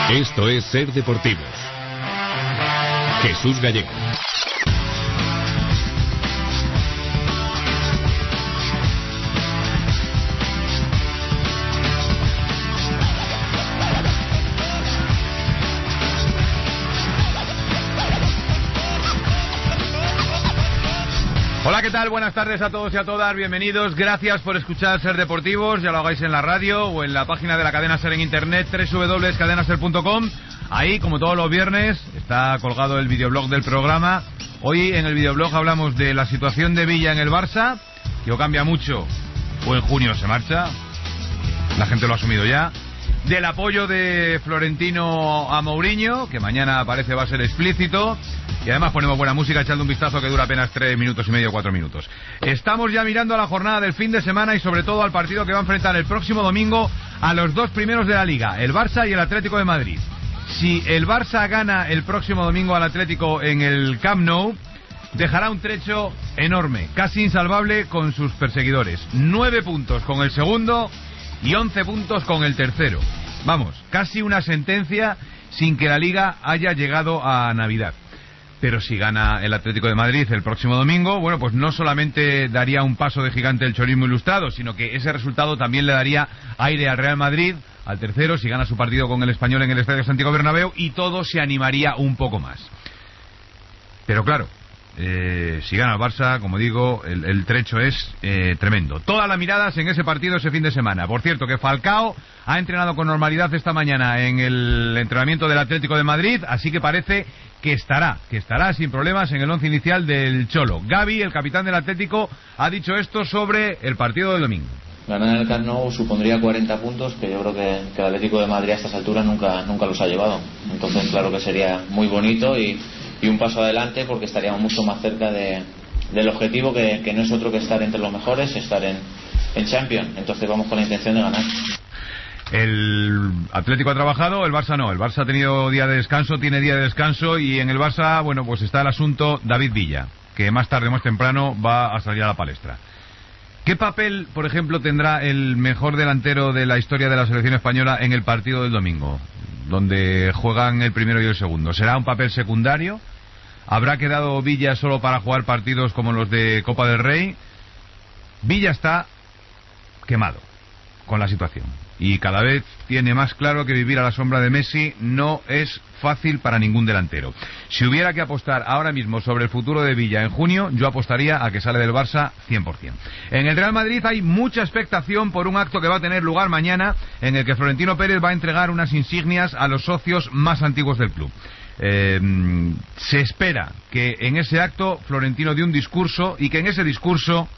Esto es Ser Deportivos. Jesús Gallego. Hola, ¿qué tal? Buenas tardes a todos y a todas, bienvenidos, gracias por escuchar Ser Deportivos, ya lo hagáis en la radio o en la página de la cadena Ser en internet, www.cadenaser.com. Ahí, como todos los viernes, está colgado el videoblog del programa. Hoy en el videoblog hablamos de la situación de Villa en el Barça, que o cambia mucho o en junio se marcha, la gente lo ha asumido ya. Del apoyo de Florentino a Mourinho, que mañana parece va a ser explícito. Y además ponemos buena música echando un vistazo que dura apenas 3 minutos y medio, 4 minutos. Estamos ya mirando a la jornada del fin de semana y sobre todo al partido que va a enfrentar el próximo domingo a los dos primeros de la Liga, el Barça y el Atlético de Madrid. Si el Barça gana el próximo domingo al Atlético en el Camp Nou, dejará un trecho enorme, casi insalvable con sus perseguidores. 9 puntos con el segundo y 11 puntos con el tercero. Vamos, casi una sentencia sin que la Liga haya llegado a Navidad. Pero si gana el Atlético de Madrid el próximo domingo, bueno, pues no solamente daría un paso de gigante el chorismo ilustrado, sino que ese resultado también le daría aire al Real Madrid, al tercero, si gana su partido con el Español en el Estadio Santiago Bernabéu, y todo se animaría un poco más. Pero claro, si gana el Barça, como digo, el trecho es tremendo. Todas las miradas en ese partido ese fin de semana. Por cierto, que Falcao ha entrenado con normalidad esta mañana en el entrenamiento del Atlético de Madrid, así que parece que estará sin problemas en el once inicial del Cholo. Gavi, el capitán del Atlético, ha dicho esto sobre el partido del domingo. Ganar el Camp Nou supondría 40 puntos, que yo creo que el Atlético de Madrid a estas alturas nunca los ha llevado. Entonces, claro que sería muy bonito y un paso adelante, porque estaríamos mucho más cerca del objetivo, que no es otro que estar entre los mejores, estar en Champions. Entonces vamos con la intención de ganar. El Atlético ha trabajado, el Barça no. El Barça ha tenido día de descanso, tiene día de descanso, y en el Barça, bueno, pues está el asunto David Villa, que más tarde o más temprano va a salir a la palestra. ¿Qué papel, por ejemplo, tendrá el mejor delantero de la historia de la selección española en el partido del domingo, donde juegan el primero y el segundo? ¿Será un papel secundario? ¿Habrá quedado Villa solo para jugar partidos como los de Copa del Rey? Villa está quemado con la situación y cada vez tiene más claro que vivir a la sombra de Messi no es fácil para ningún delantero. Si hubiera que apostar ahora mismo sobre el futuro de Villa en junio, yo apostaría a que sale del Barça 100%. En el Real Madrid hay mucha expectación por un acto que va a tener lugar mañana, en el que Florentino Pérez va a entregar unas insignias a los socios más antiguos del club. Se espera que en ese acto Florentino dé un discurso y que en ese discurso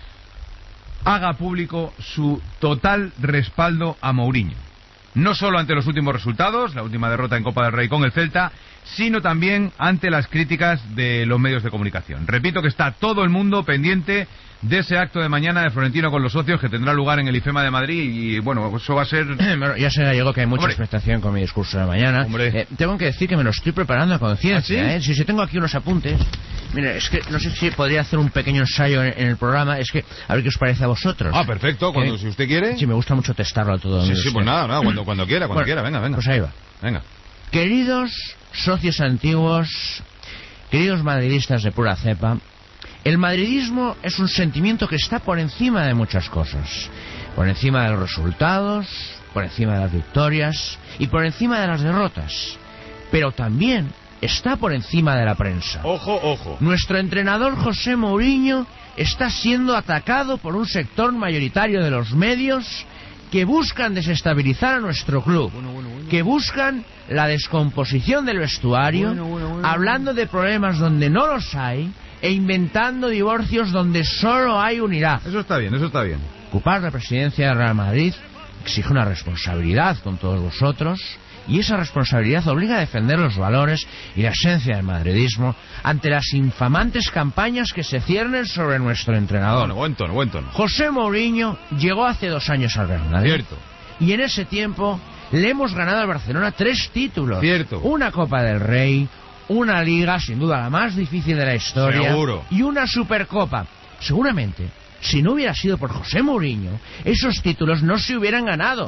haga público su total respaldo a Mourinho. No solo ante los últimos resultados, la última derrota en Copa del Rey con el Celta, sino también ante las críticas de los medios de comunicación. Repito que está todo el mundo pendiente de ese acto de mañana de Florentino con los socios, que tendrá lugar en el IFEMA de Madrid, y bueno, eso va a ser... Bueno, ya sé, Gallego, que hay mucha expectación con mi discurso de mañana. Tengo que decir que me lo estoy preparando a conciencia. ¿Ah, sí? Si tengo aquí unos apuntes... Mira, es que no sé si podría hacer un pequeño ensayo en el programa. Es que, a ver qué os parece a vosotros. Ah, perfecto, si usted quiere. Sí, me gusta mucho testarlo a todo. Sí, pues nada, cuando quiera, venga. Pues ahí va. Venga. Queridos socios antiguos, queridos madridistas de pura cepa, el madridismo es un sentimiento que está por encima de muchas cosas. Por encima de los resultados, por encima de las victorias y por encima de las derrotas. Pero también está por encima de la prensa. Ojo. Nuestro entrenador José Mourinho está siendo atacado por un sector mayoritario de los medios que buscan desestabilizar a nuestro club, que buscan la descomposición del vestuario, hablando de problemas donde no los hay e inventando divorcios donde solo hay unidad. Eso está bien. Ocupar la presidencia del Real Madrid exige una responsabilidad con todos vosotros, y esa responsabilidad obliga a defender los valores y la esencia del madridismo ante las infamantes campañas que se ciernen sobre nuestro entrenador. Buen tono. José Mourinho llegó hace 2 años al Real Madrid. Cierto. Y en ese tiempo le hemos ganado al Barcelona 3 títulos. Cierto. Una Copa del Rey, una Liga, sin duda la más difícil de la historia. Seguro. Y una Supercopa. Seguramente, si no hubiera sido por José Mourinho, esos títulos no se hubieran ganado.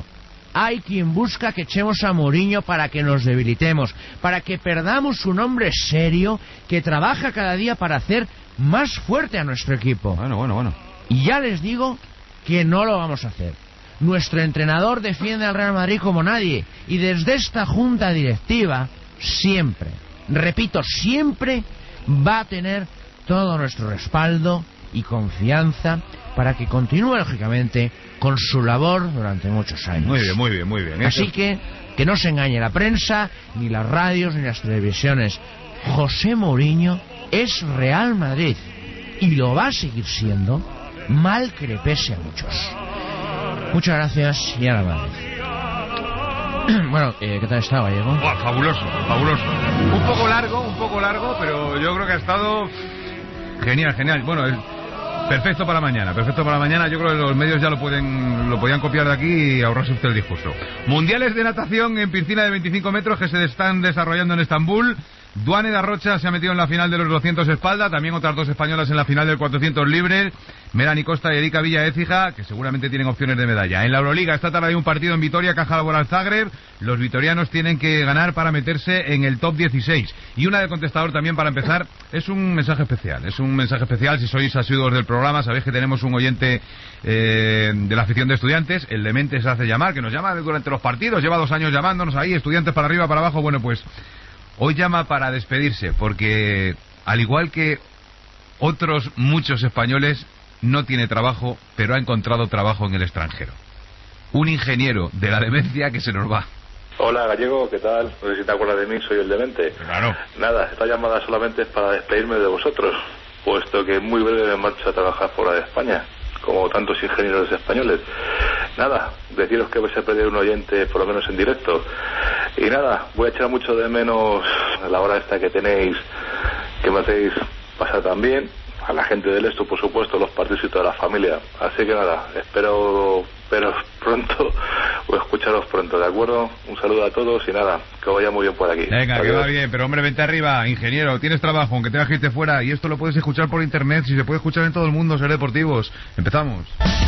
hay quien busca que echemos a Mourinho para que nos debilitemos, para que perdamos un hombre serio que trabaja cada día para hacer más fuerte a nuestro equipo. Bueno. Y ya les digo que no lo vamos a hacer. Nuestro entrenador defiende al Real Madrid como nadie, y desde esta junta directiva siempre, repito, siempre va a tener todo nuestro respaldo y confianza para que continúe, lógicamente, con su labor durante muchos años. Muy bien. Así que no se engañe la prensa, ni las radios, ni las televisiones. José Mourinho es Real Madrid y lo va a seguir siendo, mal que le pese a muchos. Muchas gracias y a la Madrid. Bueno, ¿qué tal está, Gallego? Fabuloso. Un poco largo, pero yo creo que ha estado genial. Bueno, perfecto para mañana. Yo creo que los medios ya lo podían copiar de aquí y ahorrarse usted el discurso. Mundiales de natación en piscina de 25 metros que se están desarrollando en Estambul. Duane da Rocha se ha metido en la final de los 200 espalda, también otras dos españolas en la final del 400 libres, Melanie Costa y Erika Villa Écija, que seguramente tienen opciones de medalla. En la Euroliga esta tarde hay un partido en Vitoria, Caja Laboral Zagreb. Los vitorianos tienen que ganar para meterse en el top 16. Y una de contestador también para empezar, es un mensaje especial. Si sois asiduos del programa, sabéis que tenemos un oyente de la afición de Estudiantes, el demente se hace llamar, que nos llama durante los partidos, lleva 2 años llamándonos ahí, Estudiantes para arriba, para abajo. Bueno, pues hoy llama para despedirse, porque al igual que otros muchos españoles, no tiene trabajo, pero ha encontrado trabajo en el extranjero. Un ingeniero de la demencia que se nos va. Hola, Gallego, ¿qué tal? No sé si te acuerdas de mí, soy el demente. Claro. Nada, esta llamada solamente es para despedirme de vosotros, puesto que muy breve me marcho a trabajar fuera de España, como tantos ingenieros españoles. Nada, deciros que vais a perder un oyente, por lo menos en directo. Y nada, voy a echar mucho de menos a la hora esta que tenéis, que me hacéis pasar tan bien, a la gente del Esto, por supuesto, los partidos y toda la familia. Así que nada, espero veros pronto o escucharos pronto, ¿de acuerdo? Un saludo a todos y nada, que vaya muy bien por aquí. Venga, adiós. que va bien, pero hombre, vente arriba, ingeniero, tienes trabajo, aunque tengas que irte fuera, y esto lo puedes escuchar por internet, si se puede escuchar en todo el mundo, Ser Deportivos. Empezamos.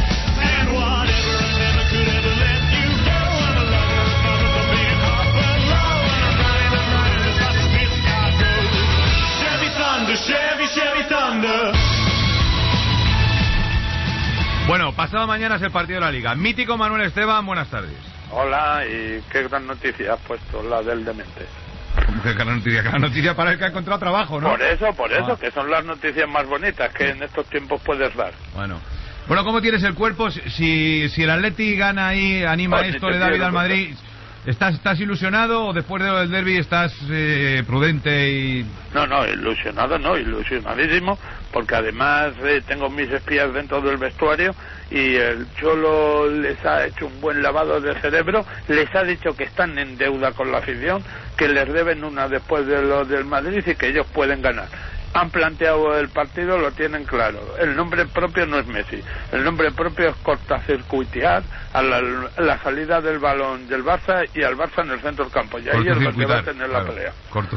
Bueno, pasado mañana es el partido de la Liga. Mítico Manuel Esteban, buenas tardes. Hola, y qué gran noticia has puesto, la del demente. Qué gran noticia para el que ha encontrado trabajo, ¿no? Por eso, que son las noticias más bonitas que en estos tiempos puedes dar. Bueno, ¿cómo tienes el cuerpo? Si el Atleti gana ahí, anima esto, le da vida al Madrid... ¿Estás ilusionado o después del derbi estás prudente y...? No, ilusionadísimo, porque además tengo mis espías dentro del vestuario y el Cholo les ha hecho un buen lavado de cerebro, les ha dicho que están en deuda con la afición, que les deben una después de lo del Madrid y que ellos pueden ganar. Han planteado el partido, lo tienen claro. El nombre propio no es Messi. El nombre propio es cortacircuitear a la salida del balón del Barça y al Barça en el centro del campo. Y ahí es donde va a tener la pelea.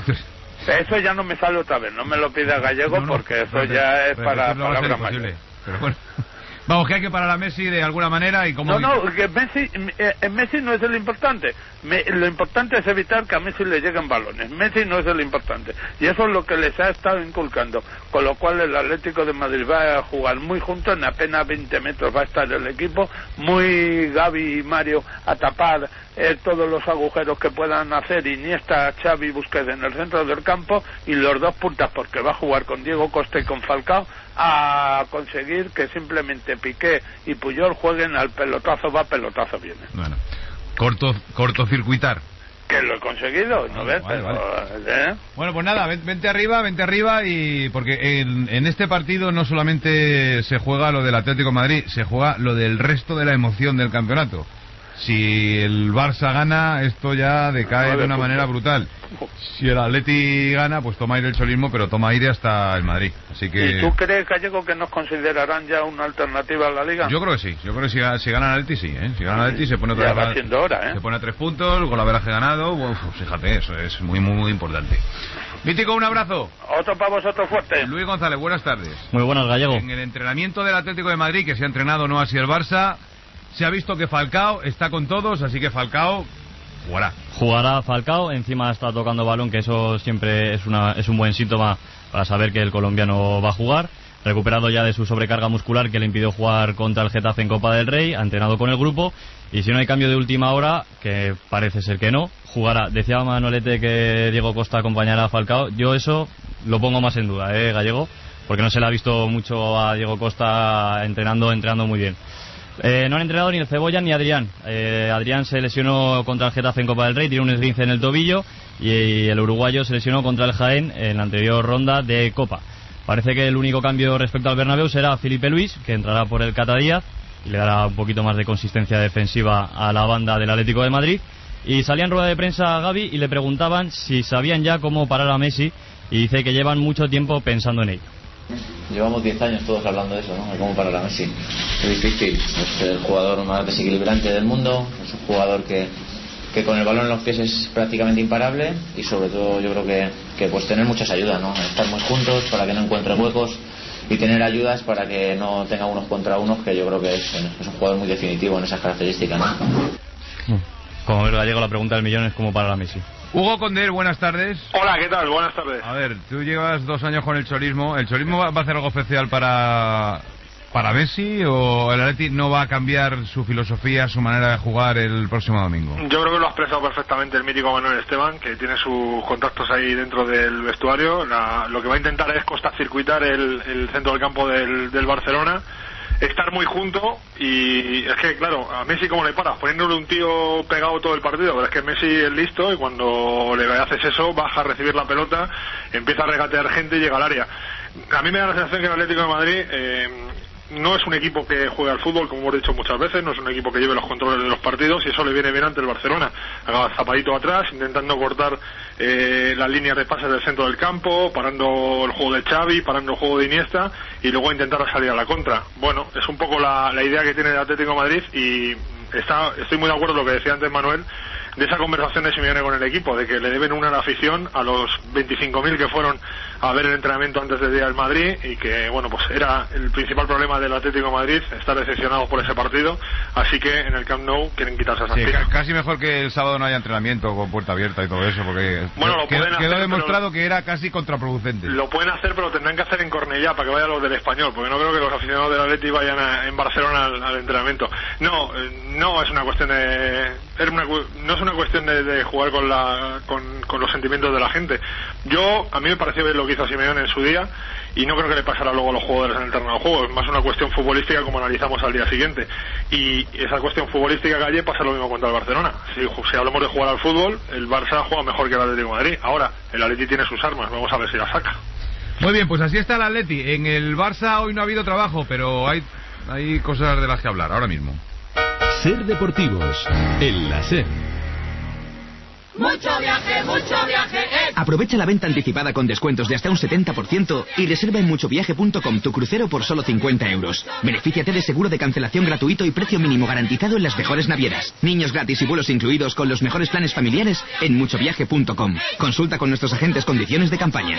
Eso ya no me sale otra vez. No me lo pida Gallego porque eso ya es para palabras mayores. Pero bueno. Vamos, que hay que parar a Messi de alguna manera y como... que Messi no es el importante. Lo importante es evitar que a Messi le lleguen balones. Messi no es el importante. Y eso es lo que les ha estado inculcando. Con lo cual el Atlético de Madrid va a jugar muy junto, en apenas 20 metros va a estar el equipo, muy Gavi y Mario a tapar todos los agujeros que puedan hacer Iniesta, Xavi, Busquets en el centro del campo y los dos puntas, porque va a jugar con Diego Costa y con Falcao, a conseguir que simplemente Piqué y Puyol jueguen al pelotazo va, pelotazo viene. Bueno, cortocircuitar. Que lo he conseguido, ¿no ves? Vale. Bueno, pues nada, vente arriba y porque en este partido no solamente se juega lo del Atlético de Madrid, se juega lo del resto de la emoción del campeonato. Si el Barça gana, esto ya decae de una manera brutal. Si el Atleti gana, pues toma aire el cholismo, pero toma aire hasta el Madrid. Así que... ¿Y tú crees, Gallego, que nos considerarán ya una alternativa a la Liga? Yo creo que sí. Si gana el Atleti, sí. Si gana el Atleti se pone otra vez. Va siendo hora, Se pone a 3 puntos, con la veraje ganado. Uf, fíjate, eso es muy, muy, muy importante. Mítico, un abrazo. Otro para vosotros fuerte. Luis González, buenas tardes. Muy buenas, Gallego. En el entrenamiento del Atlético de Madrid, que se ha entrenado no así el Barça, se ha visto que Falcao está con todos, así que Falcao jugará Falcao, encima está tocando balón, que eso siempre es un buen síntoma para saber que el colombiano va a jugar. Recuperado ya de su sobrecarga muscular que le impidió jugar contra el Getafe en Copa del Rey, ha entrenado con el grupo, y si no hay cambio de última hora, que parece ser que no, jugará. Decía Manolete que Diego Costa acompañará a Falcao. Yo eso lo pongo más en duda, Gallego, porque no se le ha visto mucho a Diego Costa entrenando muy bien. No han entrenado ni el Cebolla ni Adrián. Adrián se lesionó contra el Getafe en Copa del Rey, tiene un esguince en el tobillo, y el uruguayo se lesionó contra el Jaén en la anterior ronda de Copa. Parece que el único cambio respecto al Bernabéu será Felipe Luis, que entrará por el Cata Díaz y le dará un poquito más de consistencia defensiva a la banda del Atlético de Madrid. Y salía en rueda de prensa a Gavi y le preguntaban si sabían ya cómo parar a Messi, y dice que llevan mucho tiempo pensando en ello. Llevamos 10 años todos hablando de eso, ¿no? De cómo parar a Messi. Es difícil, es el jugador más desequilibrante del mundo, es un jugador que con el balón en los pies es prácticamente imparable, y sobre todo yo creo que pues tener muchas ayudas, ¿no? Estar muy juntos para que no encuentre huecos, y tener ayudas para que no tenga unos contra unos, que yo creo que es un jugador muy definitivo en esas características, ¿no? Como el Gallego, la pregunta del millón es cómo parar a Messi. Hugo Condel, buenas tardes. Hola, ¿qué tal? Buenas tardes. A ver, tú llevas 2 años con el cholismo. ¿El cholismo va a hacer algo especial para Messi, o el Atleti no va a cambiar su filosofía, su manera de jugar el próximo domingo? Yo creo que lo ha expresado perfectamente el mítico Manuel Esteban, que tiene sus contactos ahí dentro del vestuario. Lo que va a intentar es cortacircuitar el centro del campo del Barcelona, estar muy junto, y es que claro, a Messi ¿cómo le paras? Poniéndole un tío pegado todo el partido, pero es que Messi es listo, y cuando le haces eso, baja a recibir la pelota, empieza a regatear gente y llega al área. A mí me da la sensación que el Atlético de Madrid no es un equipo que juegue al fútbol, como hemos dicho muchas veces, no es un equipo que lleve los controles de los partidos, y eso le viene bien ante el Barcelona. Haga zapadito atrás, intentando cortar las líneas de pases del centro del campo, parando el juego de Xavi, parando el juego de Iniesta, y luego intentar salir a la contra. Bueno, es un poco la idea que tiene el Atlético de Madrid, y estoy muy de acuerdo con lo que decía antes Manuel, de esa conversación de Simeone con el equipo, de que le deben una a la afición, a los 25.000 que fueron a ver el entrenamiento antes del día del Madrid, y que bueno, pues era el principal problema del Atlético de Madrid, estar decepcionados por ese partido, así que en el Camp Nou quieren quitarse esa espina. Casi mejor que el sábado no haya entrenamiento con puerta abierta y todo eso, porque bueno, quedó demostrado que era casi contraproducente. Lo pueden hacer, pero tendrán que hacer en Cornellá para que vayan los del Español, porque no creo que los aficionados del Atleti vayan en Barcelona al entrenamiento. No es una cuestión no es una cuestión de jugar con los sentimientos de la gente. A mí me pareció ver lo que hizo Simeone en su día, y no creo que le pasara luego a los jugadores en el terreno de juego. Es más una cuestión futbolística, como analizamos al día siguiente, y esa cuestión futbolística que ayer pasa lo mismo contra el Barcelona. Si hablamos de jugar al fútbol, el Barça juega mejor que el Atlético de Madrid. Ahora, el Atleti tiene sus armas, vamos a ver si las saca. Muy bien, pues así está el Atleti. En el Barça hoy no ha habido trabajo, pero hay cosas de las que hablar ahora mismo. Ser Deportivos, en la SER. ¡Mucho viaje, mucho viaje! Aprovecha la venta anticipada con descuentos de hasta un 70% y reserva en muchoviaje.com tu crucero por solo 50 euros. Benefíciate de seguro de cancelación gratuito y precio mínimo garantizado en las mejores navieras. Niños gratis y vuelos incluidos con los mejores planes familiares en muchoviaje.com. Consulta con nuestros agentes condiciones de campaña.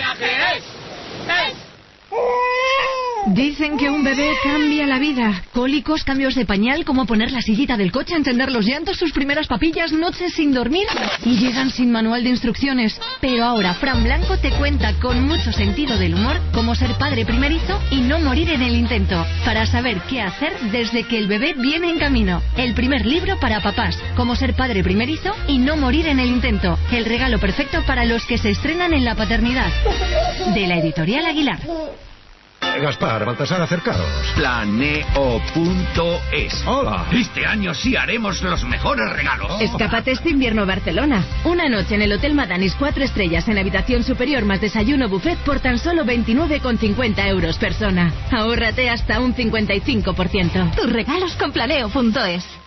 Dicen que un bebé cambia la vida. Cólicos, cambios de pañal, como poner la sillita del coche, encender los llantos, sus primeras papillas, noches sin dormir, y llegan sin manual de instrucciones. Pero ahora Fran Blanco te cuenta con mucho sentido del humor cómo ser padre primerizo y no morir en el intento, para saber qué hacer desde que el bebé viene en camino. El primer libro para papás, cómo ser padre primerizo y no morir en el intento. El regalo perfecto para los que se estrenan en la paternidad. De la editorial Aguilar. Gaspar, Baltasar, acercaros. Planeo.es. Hola. Este año sí haremos los mejores regalos. Escápate este invierno a Barcelona. Una noche en el Hotel Madanis 4 estrellas en habitación superior más desayuno buffet por tan solo 29,50 euros persona. Ahórrate hasta un 55%. Tus regalos con Planeo.es.